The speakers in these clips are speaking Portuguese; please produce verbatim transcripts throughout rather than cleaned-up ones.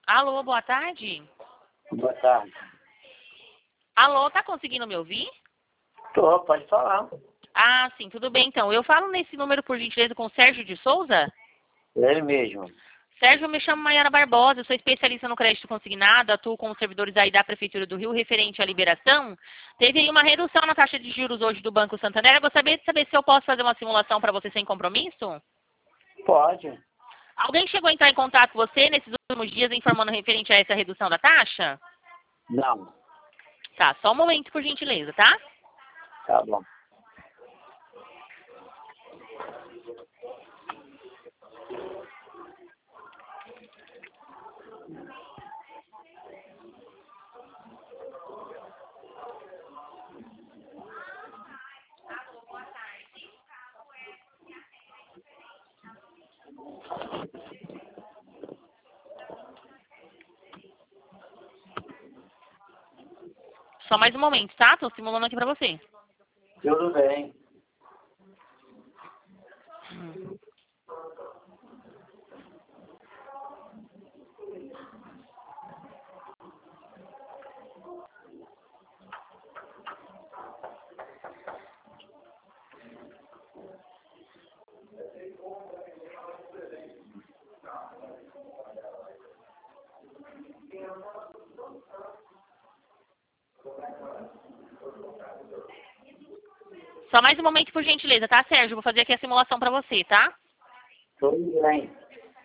Alô, boa tarde. Boa tarde. Alô, tá conseguindo me ouvir? Tô, pode falar. Ah, sim, tudo bem então. Eu falo nesse número, por gentileza, com o Sérgio de Souza? Ele mesmo. Sérgio, eu me chamo Maiara Barbosa, eu sou especialista no crédito consignado, atuo com os servidores aí da Prefeitura do Rio referente à liberação. Teve aí uma redução na taxa de juros hoje do Banco Santander. Eu gostaria de saber se eu posso fazer uma simulação para você sem compromisso? Pode. Alguém chegou a entrar em contato com você nesses últimos dias informando referente a essa redução da taxa? Não. Tá, só um momento, por gentileza, tá? Tá bom. Só mais um momento, tá? Tô simulando aqui pra você. Tudo bem. Hum. Só mais um momento, por gentileza, tá, Sérgio? Vou fazer aqui a simulação pra você, tá? Tudo bem.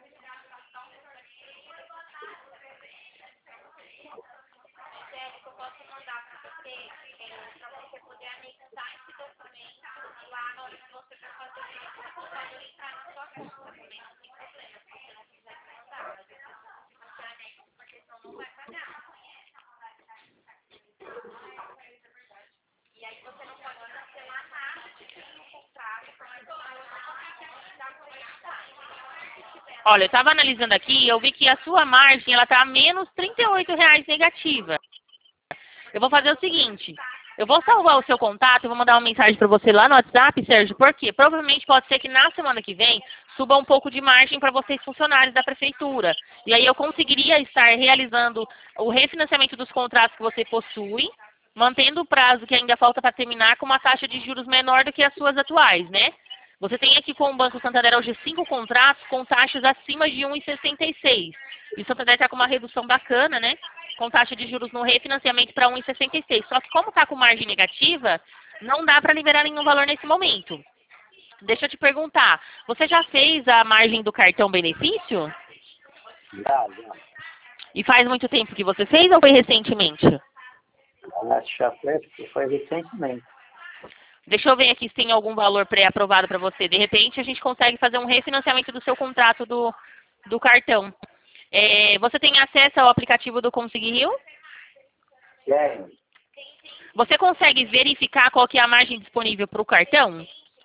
Olha, eu estava analisando aqui e eu vi que a sua margem ela tá a menos trinta e oito reais negativa. Eu vou fazer o seguinte, eu vou salvar o seu contato, eu vou mandar uma mensagem para você lá no WhatsApp, Sérgio, porque provavelmente pode ser que na semana que vem suba um pouco de margem para vocês funcionários da prefeitura. E aí eu conseguiria estar realizando o refinanciamento dos contratos que você possui, mantendo o prazo que ainda falta para terminar com uma taxa de juros menor do que as suas atuais, né? Você tem aqui com o Banco Santander hoje cinco contratos com taxas acima de um vírgula sessenta e seis. E o Santander está com uma redução bacana, né? Com taxa de juros no refinanciamento para um vírgula sessenta e seis. Só que como está com margem negativa, não dá para liberar nenhum valor nesse momento. Deixa eu te perguntar, você já fez a margem do cartão benefício? Já, já. E faz muito tempo que você fez ou foi recentemente? Acho que já foi, foi recentemente. Deixa eu ver aqui se tem algum valor pré-aprovado para você. De repente, a gente consegue fazer um refinanciamento do seu contrato do, do cartão. É, você tem acesso ao aplicativo do Consegui Rio? Sério? Você consegue verificar qual que é a margem disponível para o cartão?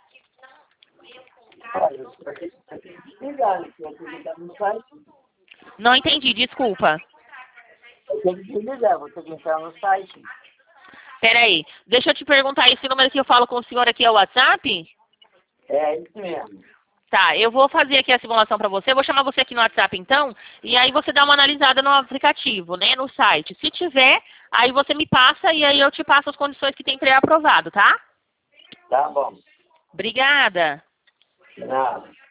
Olha, eu só tenho que desligar, né? Eu tenho que entrar no site. Não entendi, desculpa. Eu tenho que desligar, vou ter que entrar no site. Peraí, deixa eu te perguntar, esse número que eu falo com o senhor aqui é o WhatsApp? É isso mesmo. Tá, eu vou fazer aqui a simulação para você, vou chamar você aqui no WhatsApp então, e aí você dá uma analisada no aplicativo, né, no site. Se tiver, aí você me passa e aí eu te passo as condições que tem pré-aprovado, tá? Tá bom. Obrigada. Nada.